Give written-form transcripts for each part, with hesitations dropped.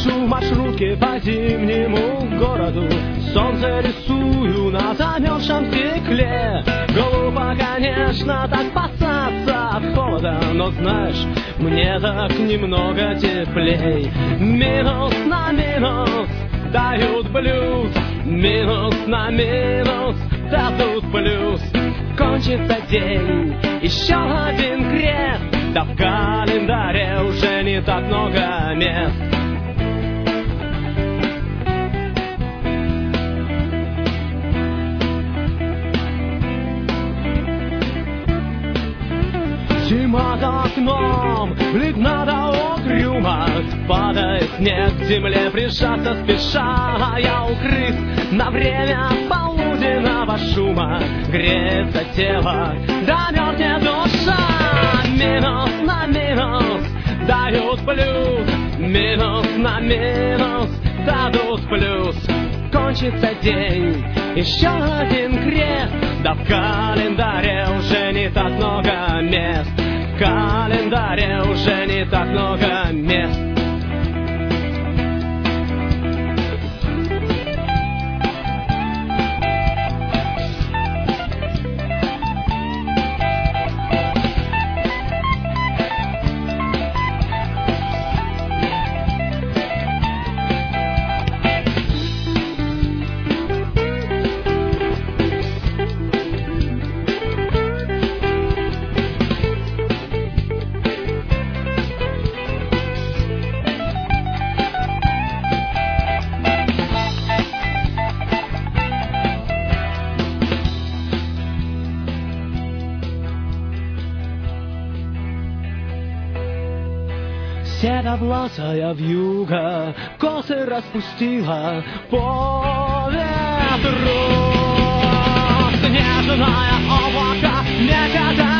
Пишу маршрутки по зимнему городу, солнце рисую на замерзшем стекле. Глупо, конечно, так спасаться от холода, но знаешь, мне так немного теплей. Минус на минус дают блюз, минус на минус дадут плюс. Кончится день, еще один крест, да в календаре уже не так много мест. Зима за окном, бледна до угрюма, падает снег к земле, прижаться спеша. Я укрыт на время полуденного шума, греется тело, да мерзнет душа. Минус на минус дают плюс, минус на минус дадут плюс. Кончится день, еще один крест, да в календаре уже не так много мест. В календаре уже не так много мест. Седовласая вьюга косы распустила по ветру. Снежное облако некогда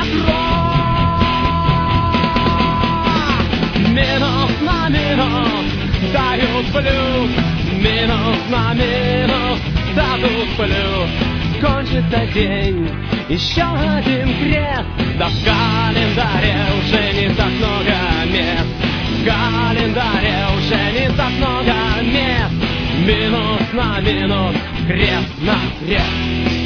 кровь. Минус на минус дают плюс, минус на минус дадут плюс. Кончится день, еще один крест, да в календаре уже не так много мест. В календаре уже не так много мест. Минус на минус, крест на крест.